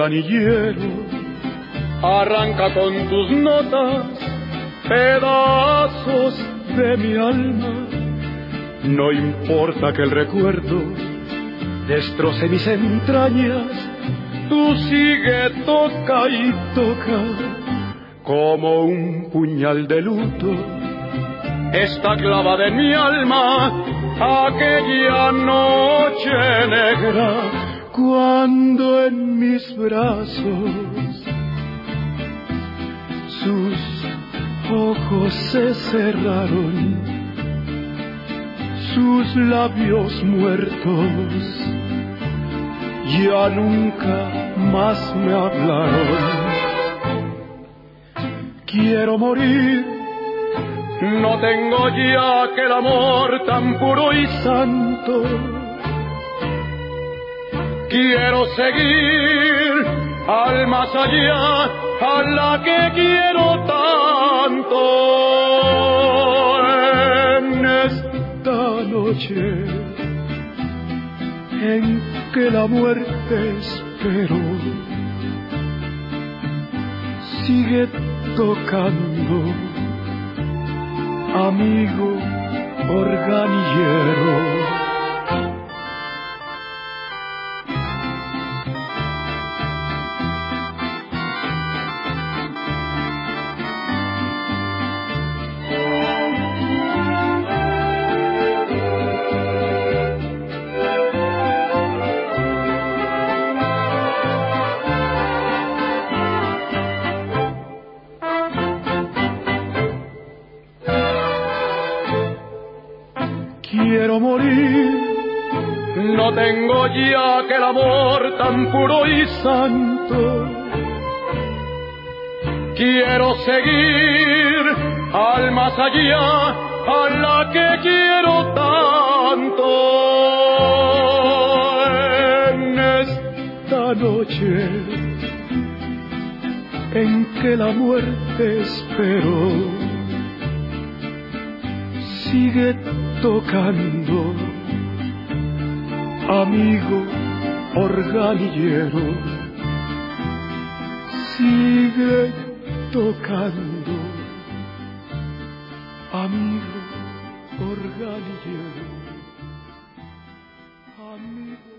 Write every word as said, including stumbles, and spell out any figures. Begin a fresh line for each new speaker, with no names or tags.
organillero, arranca con tus notas pedazos de mi alma. No importa que el recuerdo destroce mis entrañas, tú sigue, toca y toca como un puñal de luto. Está clavada en mi alma aquella noche negra, cuando en mis brazos sus ojos se cerraron, sus labios muertos ya nunca más me hablaron. Quiero morir, no tengo ya aquel amor tan puro y santo. Quiero seguir al más allá, a la que quiero tanto. En esta noche en que la muerte espero, sigue tocando, amigo organillero. Quiero morir, no tengo ya aquel amor tan puro y santo. Quiero seguir al más allá, a la que quiero tanto. En esta noche en que la muerte espero, sigue tocando, amigo organillero, sigue tocando, amigo organillero, amigo